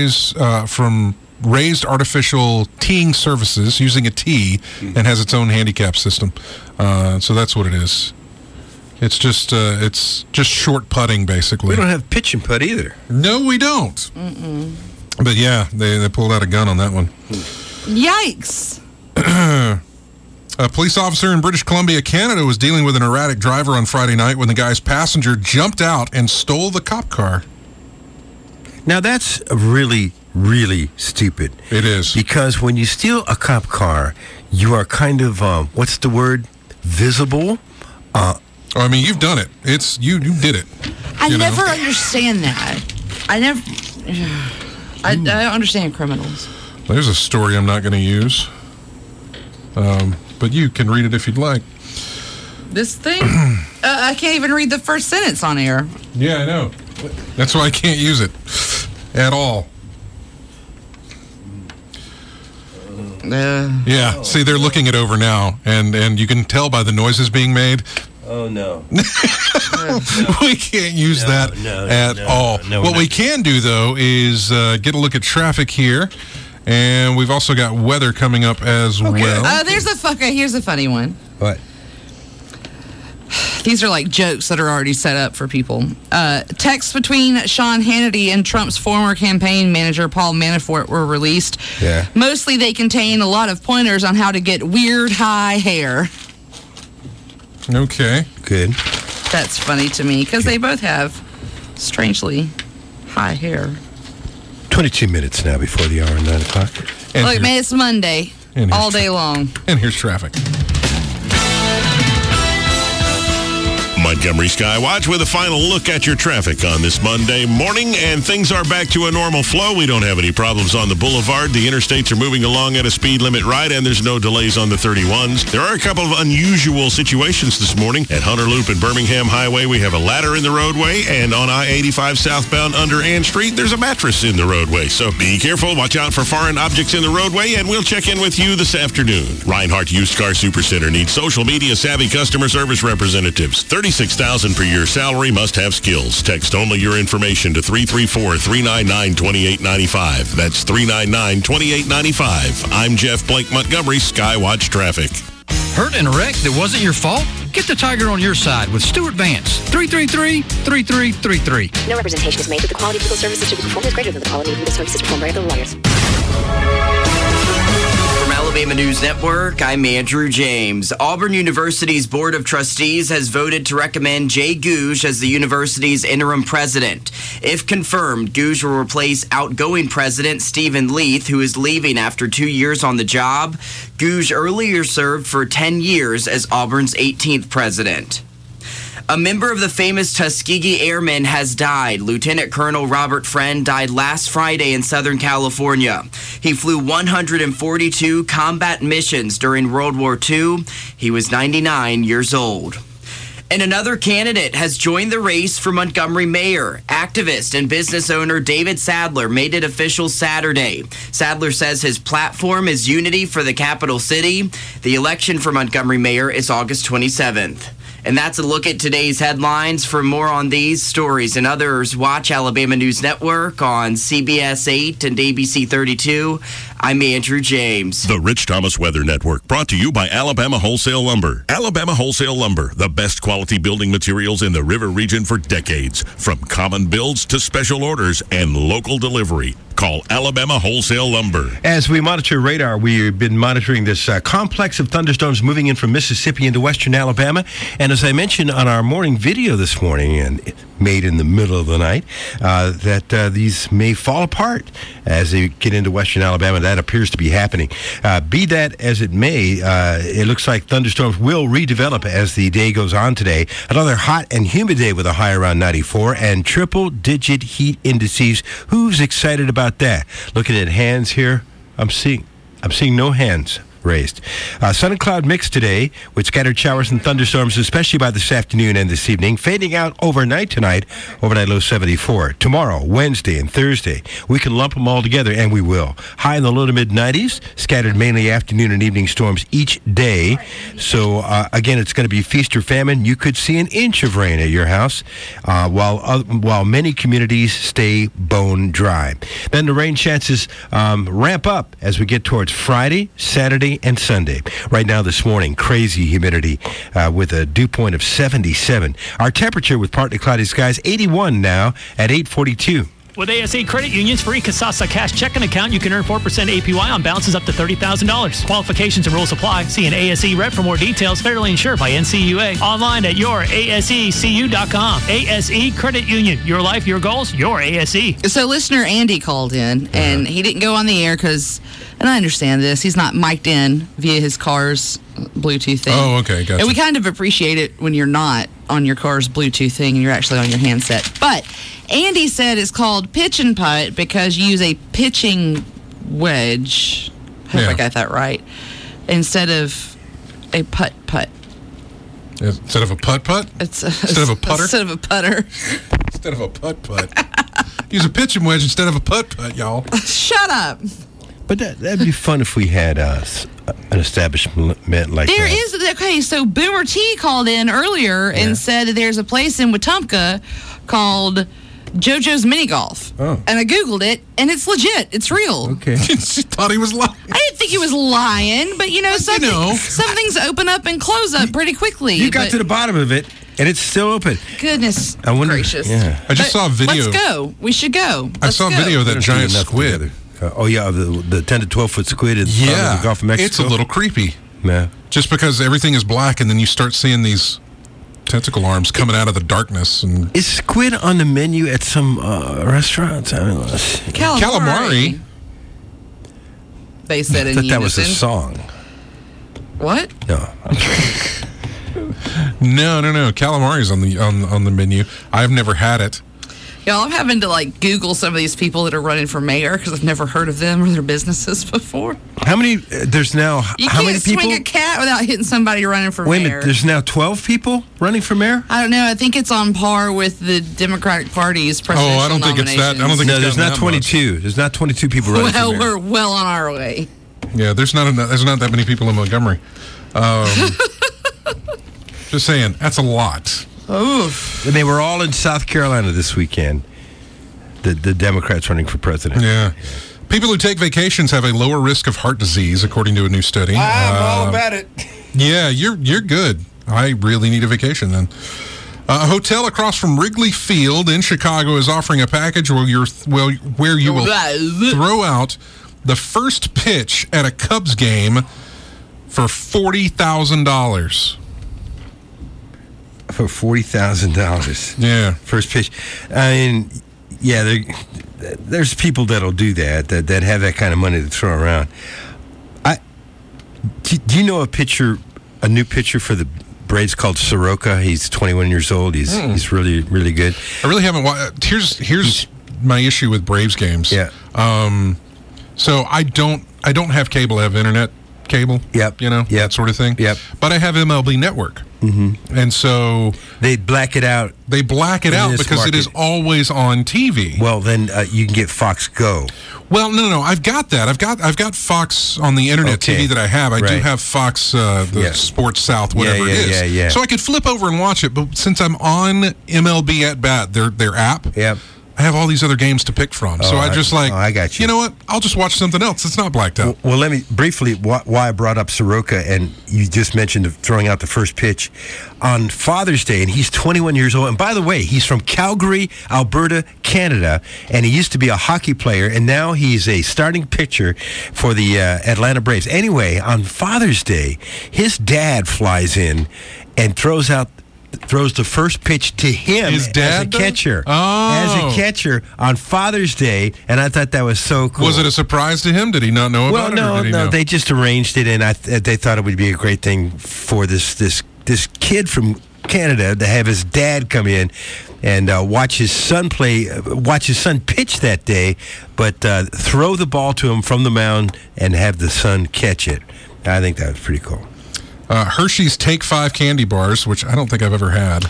raised artificial teeing surfaces using a tee and has its own handicap system. So that's what it is. It's just short putting, basically. We don't have pitch and putt either. No, we don't. Mm-mm. But yeah, they pulled out a gun on that one. Yikes. A police officer in British Columbia, Canada, was dealing with an erratic driver on Friday night when the guy's passenger jumped out and stole the cop car. Now, that's really, really stupid. It is. Because when you steal a cop car, you are kind of, what's the word? Visible? I mean, you've done it. You did it. I never understand that. I don't understand criminals. There's a story I'm not going to use. But you can read it if you'd like. This thing? I can't even read the first sentence on air. Yeah, I know. That's why I can't use it at all. Yeah, see, they're looking it over now, and you can tell by the noises being made. Oh, no. We can't use that at all. What we can do, though, is get a look at traffic here, and we've also got weather coming up as well. Here's a funny one. What? These are like jokes that are already set up for people. Texts between Sean Hannity and Trump's former campaign manager, Paul Manafort, were released. Yeah. Mostly they contain a lot of pointers on how to get weird high hair. Okay. Good. That's funny to me because they both have strangely high hair. 22 minutes now before the hour of 9 o'clock. Look, man, it's Monday all day long. And here's traffic. Montgomery Skywatch with a final look at your traffic on this Monday morning, and things are back to a normal flow. We don't have any problems on the boulevard. The interstates are moving along at a speed limit right, and there's no delays on the 31s. There are a couple of unusual situations this morning. At Hunter Loop and Birmingham Highway, we have a ladder in the roadway, and on I-85 southbound under Ann Street, there's a mattress in the roadway. So be careful, watch out for foreign objects in the roadway, and we'll check in with you this afternoon. Reinhardt Used Car Supercenter needs social media savvy customer service representatives. $36,000 per year salary, must have skills. Text only your information to 334-399-2895. That's 399-2895. I'm Jeff Blake Montgomery, Skywatch Traffic. Hurt in a wreck that wasn't your fault? Get the Tiger on your side with Stuart Vance. 333-3333. No representation is made that the quality of legal services to be performed is greater than the quality of legal services performed by other lawyers. From Alabama News Network, I'm Andrew James. Auburn University's Board of Trustees has voted to recommend Jay Gouge as the university's interim president. If confirmed, Gouge will replace outgoing president Stephen Leith, who is leaving after 2 years on the job. Gouge earlier served for 10 years as Auburn's 18th president. A member of the famous Tuskegee Airmen has died. Lieutenant Colonel Robert Friend died last Friday in Southern California. He flew 142 combat missions during World War II. He was 99 years old. And another candidate has joined the race for Montgomery mayor. Activist and business owner David Sadler made it official Saturday. Sadler says his platform is unity for the capital city. The election for Montgomery mayor is August 27th. And that's a look at today's headlines. For more on these stories and others, watch Alabama News Network on CBS 8 and ABC 32. I'm Andrew James. The Rich Thomas Weather Network, brought to you by Alabama Wholesale Lumber. Alabama Wholesale Lumber, the best quality building materials in the River region for decades. From common builds to special orders and local delivery. Call Alabama Wholesale Lumber. As we monitor radar, we've been monitoring this complex of thunderstorms moving in from Mississippi into western Alabama. And as I mentioned on our morning video this morning, and made in the middle of the night, that these may fall apart as they get into western Alabama. That appears to be happening. Be that as it may, it looks like thunderstorms will redevelop as the day goes on today. Another hot and humid day with a high around 94 and triple-digit heat indices. Who's excited about that? Looking at hands here, I'm seeing no hands raised. Sun and cloud mix today with scattered showers and thunderstorms, especially by this afternoon and this evening. Fading out overnight tonight. Overnight low 74. Tomorrow, Wednesday, and Thursday, we can lump them all together, and we will. High in the low to mid 90s. Scattered mainly afternoon and evening storms each day. So, again, it's going to be feast or famine. You could see an inch of rain at your house while many communities stay bone dry. Then the rain chances ramp up as we get towards Friday, Saturday, and Sunday. Right now this morning, crazy humidity with a dew point of 77. Our temperature with partly cloudy skies, 81 now at 8:42. With ASE Credit Union's free Kasasa Cash checking account, you can earn 4% APY on balances up to $30,000. Qualifications and rules apply. See an ASE rep for more details. Federally insured by NCUA. Online at yourasecu.com. ASE Credit Union. Your life, your goals, your ASE. So listener Andy called in, and he didn't go on the air because, and I understand this, he's not mic'd in via his car's Bluetooth thing. Oh, okay, gotcha. And we kind of appreciate it when you're not on your car's Bluetooth thing and you're actually on your handset. But Andy said it's called pitch and putt because you use a pitching wedge. I hope I got that right. Instead of a putt-putt. Instead of a putt-putt? Instead of a putter? Instead of a putter. Instead of a putt-putt. Use a pitching wedge instead of a putt-putt, y'all. Shut up. But that'd be fun if we had an establishment like there that. Is, okay, so Boomer T called in earlier and said that there's a place in Wetumpka called JoJo's Mini Golf. Oh. And I Googled it, and it's legit. It's real. Okay. She thought he was lying. I didn't think he was lying, but some things open up and close up pretty quickly. You got to the bottom of it, and it's still open. Goodness gracious. Yeah. I just saw a video. Let's go. We should go. I saw a video of that giant squid. The 10 to 12 foot squid in the Gulf of Mexico. It's a little creepy. Yeah. Just because everything is black, and then you start seeing these tentacle arms coming out of the darkness. And is squid on the menu at some restaurants? I mean, calamari. They said in that unison. was a song. What? No. No. Calamari's on the menu. I've never had it. Y'all, I'm having to Google some of these people that are running for mayor because I've never heard of them or their businesses before. How many? There's now. How many people? You can't swing a cat without hitting somebody running for mayor. Wait a minute. There's now 12 people running for mayor? I don't know. I think it's on par with the Democratic Party's presidential I don't think it's that. I don't think there's not 22. The's not 22 people running for mayor. Well, we're well on our way. Yeah, there's not that many people in Montgomery. Just saying, that's a lot. Oof. And they were all in South Carolina this weekend. The Democrats running for president. Yeah. People who take vacations have a lower risk of heart disease, according to a new study. I'm all about it. Yeah, you're good. I really need a vacation then. A hotel across from Wrigley Field in Chicago is offering a package where you will throw out the first pitch at a Cubs game for $40,000. For $40,000. Yeah. First pitch. I mean, yeah, there's people that'll do that have that kind of money to throw around. Do you know a new pitcher for the Braves called Soroka? He's 21 years old. He's really, really good. I really haven't watched. Here's my issue with Braves games. Yeah. So I don't have cable. I have internet cable. Yep. That sort of thing. Yep. But I have MLB Network. Mm-hmm. And so they black it out. They black it out because it is always on TV. Well, then you can get Fox Go. Well, no. I've got that. I've got Fox on the internet TV that I have. I do have Fox, Sports South, whatever it is. Yeah. So I could flip over and watch it. But since I'm on MLB At Bat, their app. Yep. I have all these other games to pick from. So I got you. You know what? I'll just watch something else. It's not blacked out. Well, let me briefly, why I brought up Soroka, and you just mentioned throwing out the first pitch on Father's Day, and he's 21 years old. And by the way, he's from Calgary, Alberta, Canada, and he used to be a hockey player, and now he's a starting pitcher for the Atlanta Braves. Anyway, on Father's Day, his dad flies in and throws the first pitch to him as a catcher. As a catcher on Father's Day, and I thought that was so cool. Was it a surprise to him? Did he not know about it? Well, no. They just arranged it, and they thought it would be a great thing for this kid from Canada to have his dad come in and watch his son pitch that day, but throw the ball to him from the mound and have the son catch it. I think that was pretty cool. Hershey's Take 5 candy bars, which I don't think I've ever had.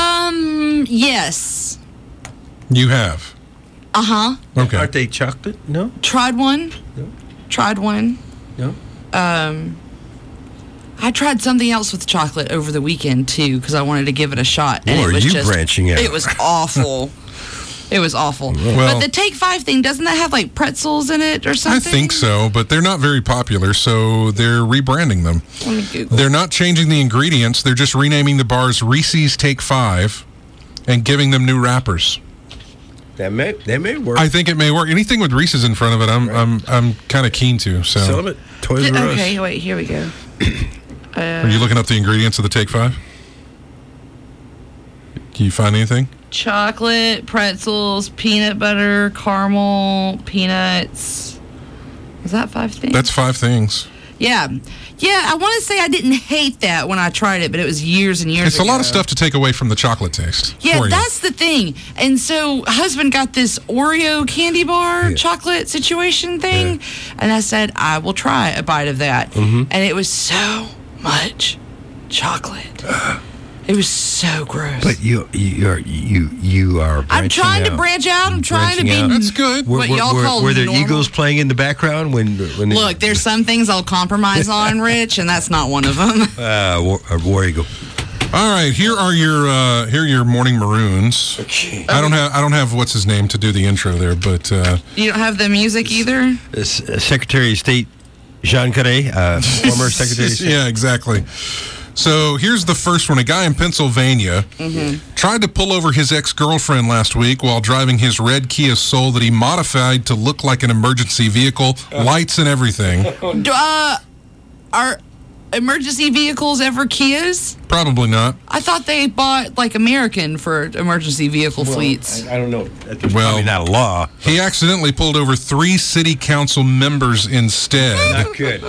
Yes. You have? Uh-huh. Okay. Aren't they chocolate? No? Tried one. No. Tried one. No. I tried something else with chocolate over the weekend, too, because I wanted to give it a shot. And Or it was you branching out. It was awful. It was awful. Well, but the Take 5 thing, doesn't that have, like, pretzels in it or something? I think so, but they're not very popular, so they're rebranding them. Let me Google. They're not changing the ingredients. They're just renaming the bars Reese's Take 5 and giving them new wrappers. That may work. I think it may work. Anything with Reese's in front of it, I'm kind of keen to. So. Sell it. Toys R Us. Okay, wait, here we go. Are you looking up the ingredients of the Take 5? Can you find anything? Chocolate, pretzels, peanut butter, caramel, peanuts. Is that 5 things? That's 5 things. Yeah. Yeah, I want to say I didn't hate that when I tried it, but it was years and years It's ago. a lot of stuff to take away from the chocolate taste. Yeah, that's the thing. And so husband got this Oreo candy bar chocolate situation thing, and I said, I will try a bite of that. Mm-hmm. And it was so much chocolate. It was so gross. But you are. I'm trying to branch out. I'm trying to be. That's good. What y'all call were there normal. Eagles playing in the background when? Look, there's some things I'll compromise on, Rich, and that's not one of them. War Eagle. All right, here are your morning maroons. Okay. I don't have what's his name to do the intro there, but You don't have the music either? Secretary of State Jean Caret, former Secretary of State. Yeah, exactly. So here's the first one. A guy in Pennsylvania tried to pull over his ex-girlfriend last week while driving his red Kia Soul that he modified to look like an emergency vehicle, lights and everything. Are emergency vehicles ever Kias? Probably not. I thought they bought, like, American for emergency vehicle fleets. I don't know. That's probably not a law. He accidentally pulled over 3 city council members instead. Not good.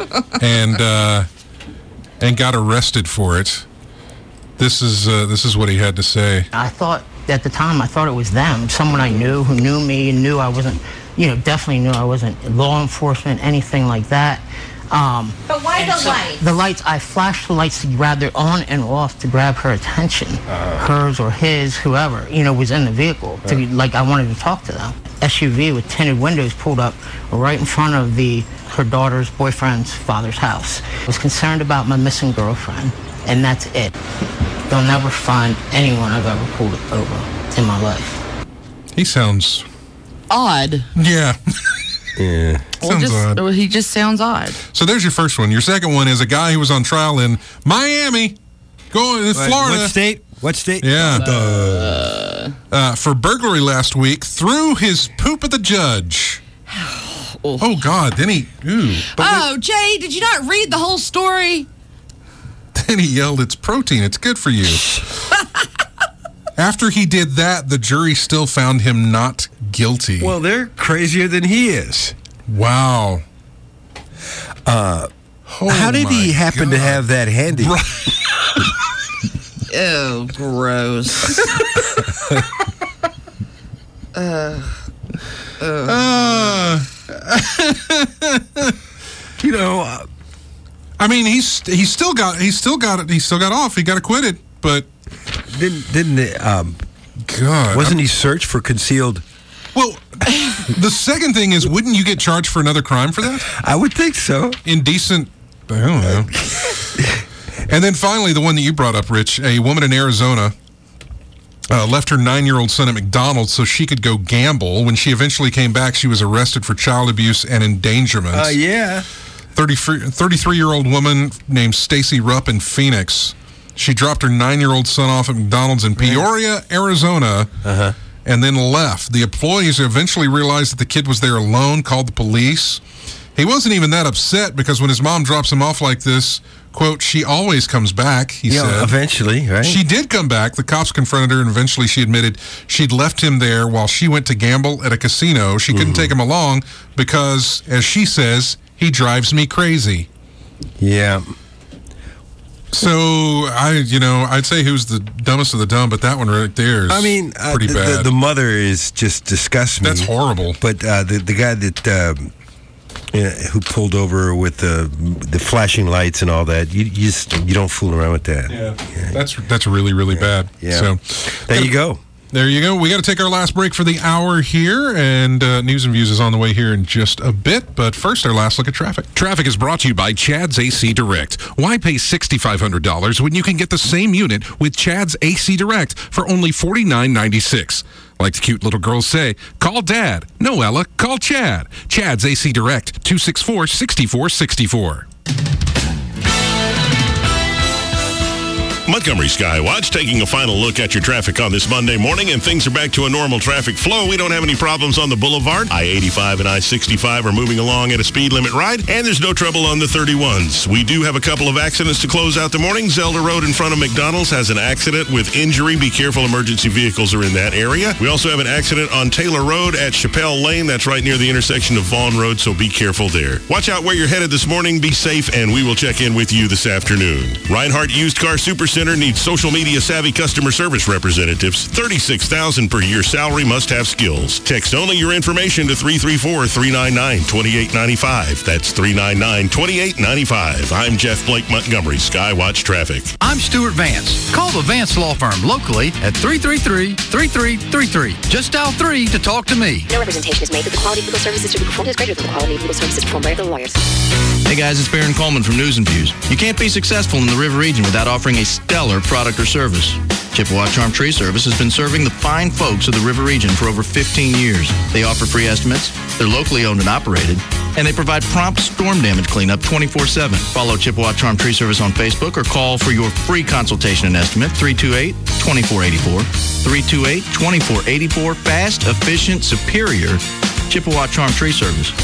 And got arrested for it. This is what he had to say. I thought at the time, it was them, someone I knew who knew me and knew I wasn't, definitely knew I wasn't law enforcement, anything like that. But why the lights? The lights, I flashed the lights to grab their on and off to grab her attention, hers or his, whoever, was in the vehicle. I wanted to talk to them. SUV with tinted windows pulled up right in front of her daughter's boyfriend's father's house. I was concerned about my missing girlfriend, and that's it. They'll never find anyone I've ever pulled over in my life. He sounds odd. Yeah. Yeah. Sounds odd. He just sounds odd. So there's your first one. Your second one is a guy who was on trial in Miami, Florida. What state? Yeah. For burglary last week, threw his poop at the judge. Oh, God. Then he... Jay, did you not read the whole story? Then he yelled, "It's protein. It's good for you." After he did that, the jury still found him not guilty. Well, they're crazier than he is. Wow. How did he happen to have that handy? Ew, gross. I mean, he still got off. He got acquitted, but God, wasn't he searched for concealed? Well, the second thing is, wouldn't you get charged for another crime for that? I would think so. Indecent. I don't know. And then finally, the one that you brought up, Rich, a woman in Arizona left her 9-year-old son at McDonald's so she could go gamble. When she eventually came back, she was arrested for child abuse and endangerment. Yeah. 33-year-old woman named Stacy Rupp in Phoenix. She dropped her 9-year-old son off at McDonald's in Peoria, Arizona, and then left. The employees eventually realized that the kid was there alone, called the police. He wasn't even that upset because when his mom drops him off like this, quote, she always comes back, he said. Eventually, right? She did come back. The cops confronted her, and eventually she admitted she'd left him there while she went to gamble at a casino. She couldn't take him along because, as she says, he drives me crazy. Yeah. So, I'd say who's the dumbest of the dumb, but that one right there is pretty bad. The mother is just disgusting. That's horrible. But the guy that... who pulled over with the flashing lights and all that? You don't fool around with that. Yeah. That's really, really bad. Yeah. So there you go. There you go. We got to take our last break for the hour here, and News and Views is on the way here in just a bit. But first, our last look at traffic. Traffic is brought to you by Chad's AC Direct. Why pay $6,500 when you can get the same unit with Chad's AC Direct for only $49.96? Like the cute little girls say, call Dad. No, Ella, call Chad. Chad's AC Direct, 264-6464. Montgomery Skywatch taking a final look at your traffic on this Monday morning, and things are back to a normal traffic flow. We don't have any problems on the boulevard. I-85 and I-65 are moving along at a speed limit ride, and there's no trouble on the 31s. We do have a couple of accidents to close out the morning. Zelda Road in front of McDonald's has an accident with injury. Be careful, emergency vehicles are in that area. We also have an accident on Taylor Road at Chappelle Lane. That's right near the intersection of Vaughn Road, so be careful there. Watch out where you're headed this morning. Be safe, and we will check in with you this afternoon. Reinhardt Used Car Super Center needs social media savvy customer service representatives. $36,000 per year salary, must have skills. Text only your information to 334-399-2895. That's 399-2895. I'm Jeff Blake, Montgomery Skywatch Traffic. I'm Stuart Vance. Call the Vance Law Firm locally at 333-3333. Just dial 3 to talk to me. No representation is made that the quality of legal services to be performed is greater than the quality of legal services performed by other lawyers. Hey guys, it's Baron Coleman from News and Views. You can't be successful in the River region without offering a stellar product or service. Chippewa Charm Tree Service has been serving the fine folks of the River region for over 15 years. They offer free estimates, they're locally owned and operated, and they provide prompt storm damage cleanup 24/7. Follow Chippewa Charm Tree Service on Facebook or call for your free consultation and estimate, 328-2484. 328-2484. Fast, efficient, superior. Chippewa Charm Tree Service.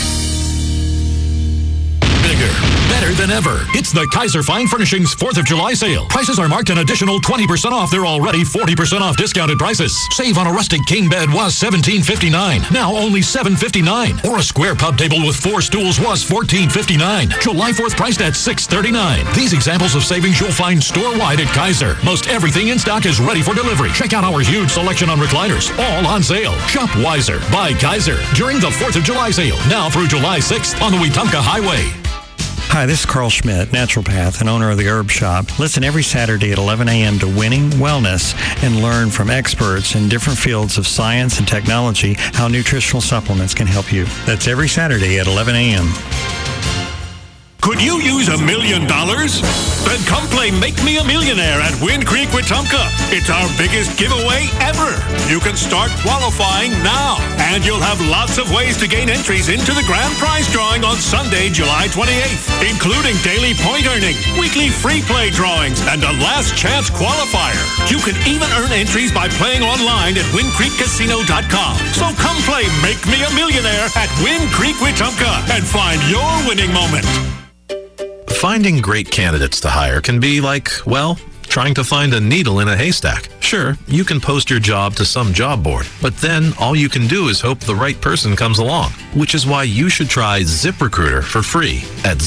Bigger, better than ever. It's the Kaiser Fine Furnishings 4th of July sale. Prices are marked an additional 20% off their already 40% off discounted prices. Save on a rustic king bed was $17.59. Now only $7.59. Or a square pub table with 4 stools was $14.59. July 4th priced at $6.39. These examples of savings you'll find store-wide at Kaiser. Most everything in stock is ready for delivery. Check out our huge selection on recliners. All on sale. Shop wiser. Buy Kaiser. During the 4th of July sale. Now through July 6th on the Wetumpka Highway. Hi, this is Carl Schmidt, naturopath and owner of the Herb Shop. Listen every Saturday at 11 a.m. to Winning Wellness and learn from experts in different fields of science and technology how nutritional supplements can help you. That's every Saturday at 11 a.m. Could you use $1 million? Then come play Make Me a Millionaire at Wind Creek Wetumpka. It's our biggest giveaway ever. You can start qualifying now, and you'll have lots of ways to gain entries into the grand prize drawing on Sunday, July 28th, including daily point earning, weekly free play drawings, and a last chance qualifier. You can even earn entries by playing online at WindCreekCasino.com. So come play Make Me a Millionaire at Wind Creek Wetumpka and find your winning moment. Finding great candidates to hire can be like, well, trying to find a needle in a haystack. Sure, you can post your job to some job board, but then all you can do is hope the right person comes along, which is why you should try ZipRecruiter for free at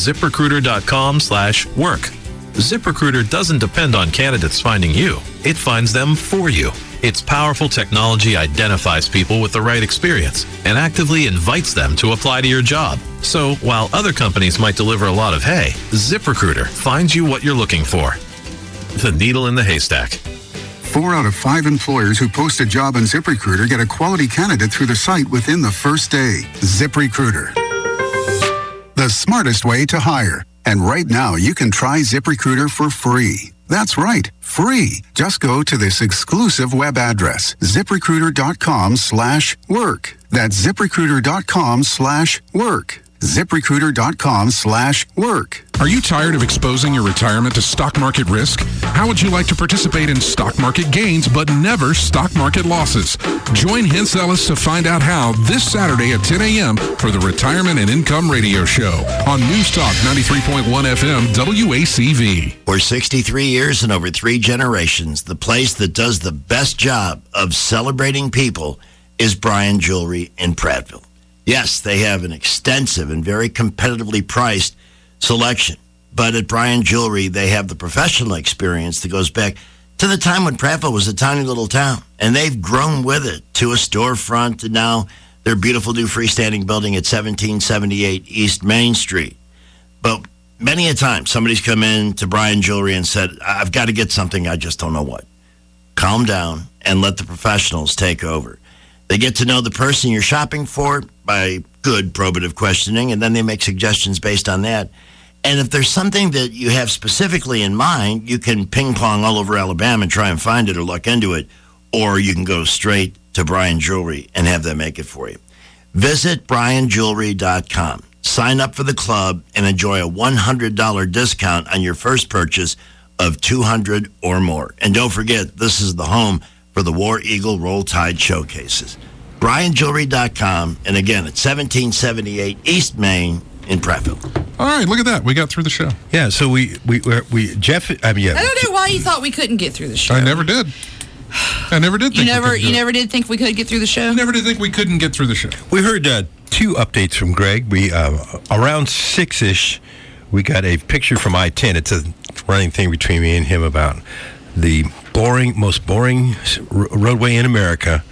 ZipRecruiter.com/work. ZipRecruiter doesn't depend on candidates finding you. It finds them for you. Its powerful technology identifies people with the right experience and actively invites them to apply to your job. So while other companies might deliver a lot of hay, ZipRecruiter finds you what you're looking for. The needle in the haystack. 4 out of 5 employers who post a job on ZipRecruiter get a quality candidate through the site within the first day. ZipRecruiter, the smartest way to hire. And right now, you can try ZipRecruiter for free. That's right, free. Just go to this exclusive web address, ZipRecruiter.com/work. That's ZipRecruiter.com/work. ZipRecruiter.com/work. Are you tired of exposing your retirement to stock market risk? How would you like to participate in stock market gains but never stock market losses? Join Hintz Ellis to find out how this Saturday at 10 a.m. for the Retirement and Income Radio Show on News Talk 93.1 FM WACV. For 63 years and over 3 generations, the place that does the best job of celebrating people is Bryan Jewelry in Prattville. Yes, they have an extensive and very competitively priced selection. But at Bryan Jewelry, they have the professional experience that goes back to the time when Prattville was a tiny little town. And they've grown with it to a storefront, and now their beautiful new freestanding building at 1778 East Main Street. But many a time, somebody's come in to Bryan Jewelry and said, I've got to get something, I just don't know what. Calm down and let the professionals take over. They get to know the person you're shopping for by good probative questioning, and then they make suggestions based on that. And if there's something that you have specifically in mind, you can ping pong all over Alabama and try and find it or look into it, or you can go straight to Bryan Jewelry and have them make it for you. Visit BryanJewelry.com. Sign up for the club and enjoy a $100 discount on your first purchase of $200 or more. And don't forget, this is the home for the War Eagle Roll Tide showcases. BryanJewelry.com, and again, at 1778 East Main in Prattville. All right, look at that. We got through the show. Yeah, so Jeff, I don't know why you thought we couldn't get through the show. I never did. I never did think you never did think we could get through the show? Never did think we couldn't get through the show. We heard 2 updates from Greg. We around 6-ish, we got a picture from I-10. It's a running thing between me and him about the most boring roadway in America,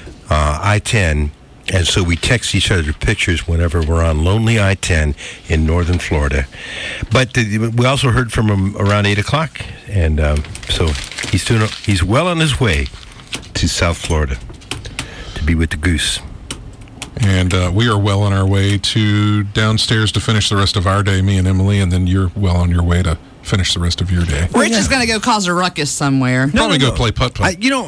I-10. And so we text each other pictures whenever we're on lonely I-10 in northern Florida. But we also heard from him around 8 o'clock. And so he's well on his way to South Florida to be with the goose. And we are well on our way to downstairs to finish the rest of our day, me and Emily, and then you're well on your way to finish the rest of your day. Rich is going to go cause a ruckus somewhere. Probably go play putt-putt.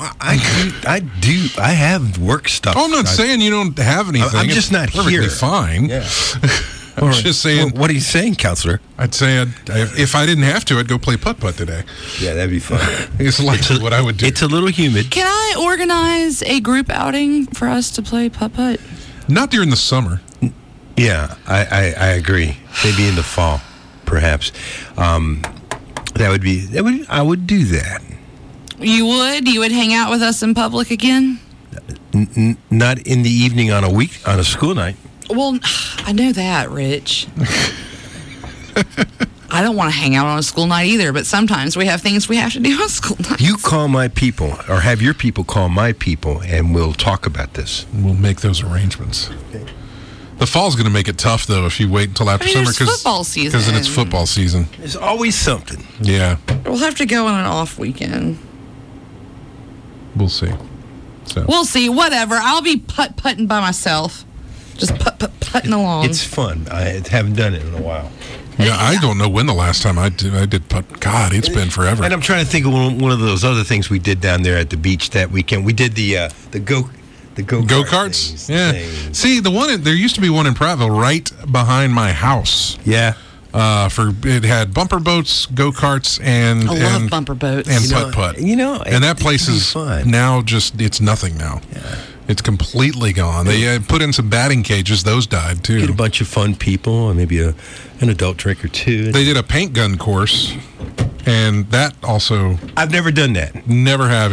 I have work stuff. Oh, I'm not saying you don't have anything. I'm just not here. Fine. Yeah. I'm just saying. What are you saying, counselor? I'd say if I didn't have to, I'd go play putt-putt today. Yeah, that'd be fun. It's likely what I would do. It's a little humid. Can I organize a group outing for us to play putt-putt? Not during the summer. Yeah, I agree. Maybe in the fall, perhaps. I would do that. You would? You would hang out with us in public again? Not in the evening on a school night. Well, I know that, Rich. I don't want to hang out on a school night either, but sometimes we have things we have to do on school nights. You call my people, or have your people call my people, and we'll talk about this. We'll make those arrangements. Okay. The fall's going to make it tough, though, if you wait until after summer. It's football season. Because then it's football season. There's always something. Yeah. We'll have to go on an off weekend. We'll see. So. We'll see. Whatever. I'll be putting by myself. Just putting along. It's fun. I haven't done it in a while. Yeah, I don't know when the last time I did putt. God, it's been forever. And I'm trying to think of one of those other things we did down there at the beach that weekend. We did the go-karts. Yeah. Things. See, there used to be one in Prattville right behind my house. Yeah. It had bumper boats, go-karts, and I love bumper boats and putt-putt. And that place is now it's nothing now. Yeah. It's completely gone. They put in some batting cages. Those died, too. Get a bunch of fun people and maybe an adult drink or two. They did a paint gun course, and that also... I've never done that. Never have